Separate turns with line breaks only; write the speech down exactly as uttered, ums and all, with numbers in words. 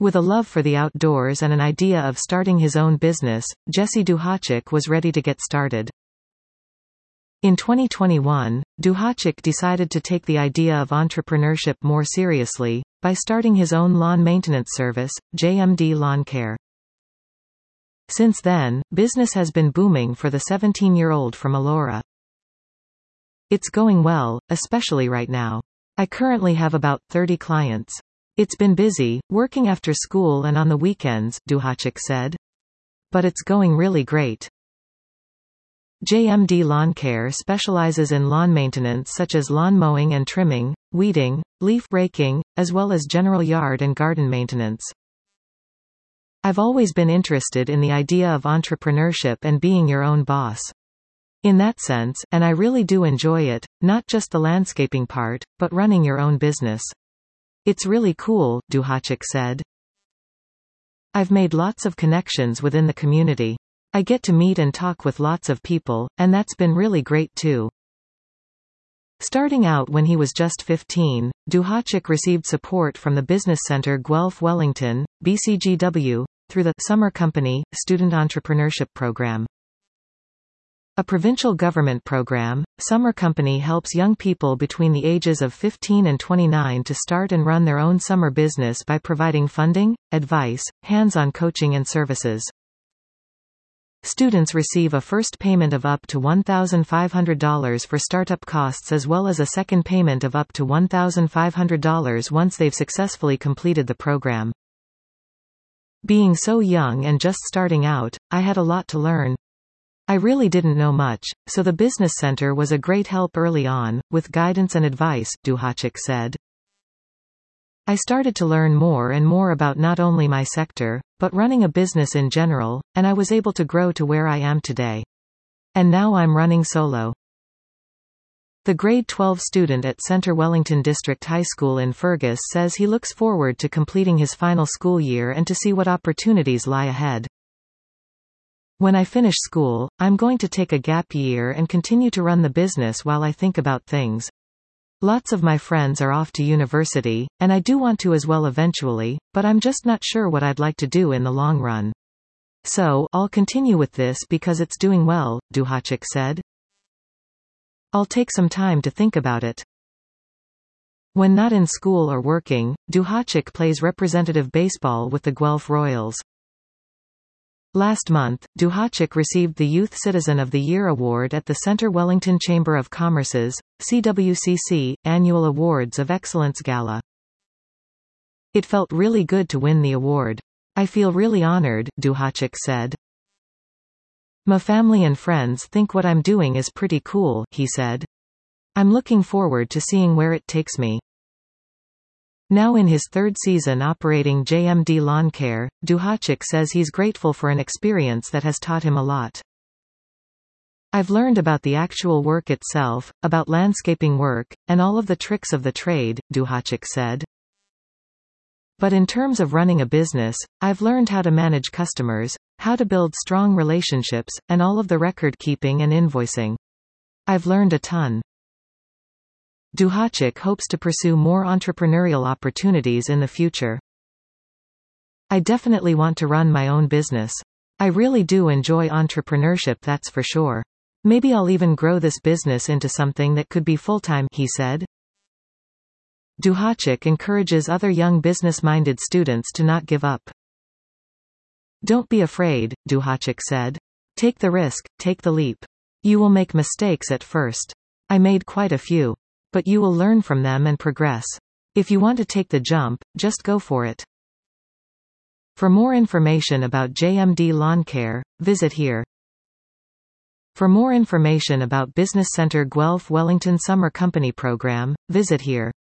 With a love for the outdoors and an idea of starting his own business, Jesse Duhachik was ready to get started. In twenty twenty-one, Duhachik decided to take the idea of entrepreneurship more seriously, by starting his own lawn maintenance service, J M D Lawn Care. Since then, business has been booming for the seventeen-year-old from Elora. It's going well, especially right now. I currently have about thirty clients. It's been busy, working after school and on the weekends, Duhachik said. But it's going really great. J M D Lawn Care specializes in lawn maintenance such as lawn mowing and trimming, weeding, leaf raking, as well as general yard and garden maintenance. I've always been interested in the idea of entrepreneurship and being your own boss. In that sense, and I really do enjoy it, not just the landscaping part, but running your own business. It's really cool, Duhachik said. I've made lots of connections within the community. I get to meet and talk with lots of people, and that's been really great too. Starting out when he was just fifteen, Duhachik received support from the business center Guelph Wellington, B C G W, through the Summer Company Student Entrepreneurship Program. A provincial government program, Summer Company helps young people between the ages of fifteen and twenty-nine to start and run their own summer business by providing funding, advice, hands-on coaching and services. Students receive a first payment of up to one thousand five hundred dollars for startup costs as well as a second payment of up to one thousand five hundred dollars once they've successfully completed the program. Being so young and just starting out, I had a lot to learn. I really didn't know much, so the business center was a great help early on, with guidance and advice, Duhachik said. I started to learn more and more about not only my sector, but running a business in general, and I was able to grow to where I am today. And now I'm running solo. The grade twelve student at Centre Wellington District High School in Fergus says he looks forward to completing his final school year and to see what opportunities lie ahead. When I finish school, I'm going to take a gap year and continue to run the business while I think about things. Lots of my friends are off to university, and I do want to as well eventually, but I'm just not sure what I'd like to do in the long run. So, I'll continue with this because it's doing well, Duhachik said. I'll take some time to think about it. When not in school or working, Duhachik plays representative baseball with the Guelph Royals. Last month, Duhachik received the Youth Citizen of the Year award at the Centre Wellington Chamber of Commerce's, C W C C, Annual Awards of Excellence Gala. It felt really good to win the award. I feel really honored, Duhachik said. My family and friends think what I'm doing is pretty cool, he said. I'm looking forward to seeing where it takes me. Now in his third season operating J M D Lawn Care, Duhachik says he's grateful for an experience that has taught him a lot. I've learned about the actual work itself, about landscaping work, and all of the tricks of the trade, Duhachik said. But in terms of running a business, I've learned how to manage customers, how to build strong relationships, and all of the record keeping and invoicing. I've learned a ton. Duhachik hopes to pursue more entrepreneurial opportunities in the future. I definitely want to run my own business. I really do enjoy entrepreneurship, that's for sure. Maybe I'll even grow this business into something that could be full-time, he said. Duhachik encourages other young business-minded students to not give up. Don't be afraid, Duhachik said. Take the risk, take the leap. You will make mistakes at first. I made quite a few. But you will learn from them and progress. If you want to take the jump, just go for it. For more information about J M D Lawn Care, visit here. For more information about Business Center Guelph Wellington Summer Company Program, visit here.